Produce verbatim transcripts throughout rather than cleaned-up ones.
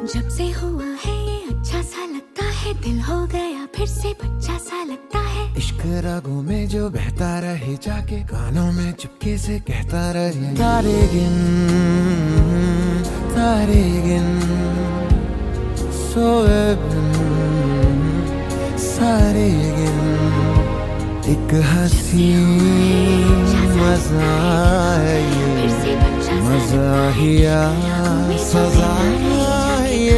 जब से हुआ है ये अच्छा सा लगता है, दिल हो गया फिर से बच्चा सा लगता है। इश्क रागों में जो बहता रहे, जाके कानों में चुपके से कहता रहे। तारे गिन तारे गिन सोए बिन सारे गिन, एक हंसी मजा है ये, मजा ही या सजा ये।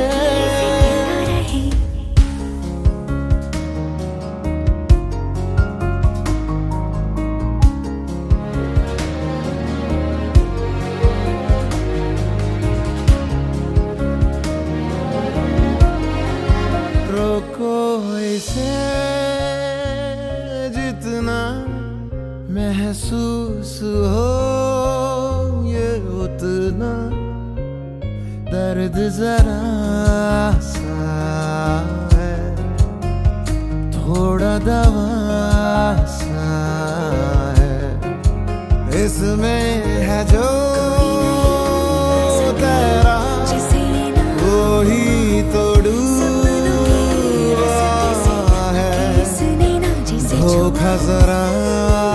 रोको इसे जितना महसूस हो ये उतना, दर्द जरा सा है, थोड़ा दवा सा है, इसमें है जो तेरा वो ही तो डूबा है। धोखा जरा